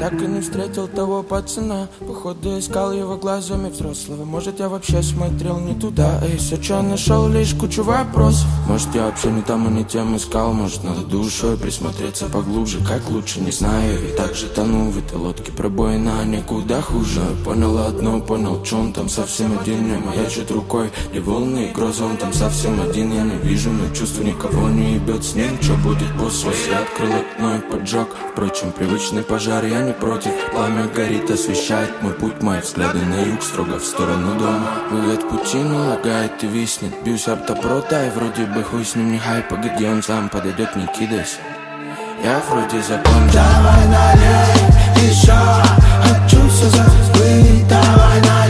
так и не встретил того пацана. Походу искал его глазами взрослого. Может, я вообще смотрел не туда. Эй, соча, нашел лишь кучу вопросов. Может, я вообще не там и не тем искал. Может, надо душой присмотреться поглубже. Как лучше, не знаю, и так же тону в этой лодке пробоина, а никуда хуже. Понял одно, понял, че он там совсем один. Не маячит рукой, и волны, и гроза. Он там совсем один, я не вижу, но чувствую, никого не ебет с ним. Че будет после? Я открыл окно и поджег. Впрочем, привычный пожар, я не против. Пламя горит, освещает мой путь. Мои взгляды на юг, строго в сторону дома. Вывод путину лагает и виснет. Бьюсь об топрота, и вроде бы хуй с ним не хай. Погоди, он сам подойдет, не кидайся. Я вроде закончил. Давай налей еще, хочу все забыть. Давай налей.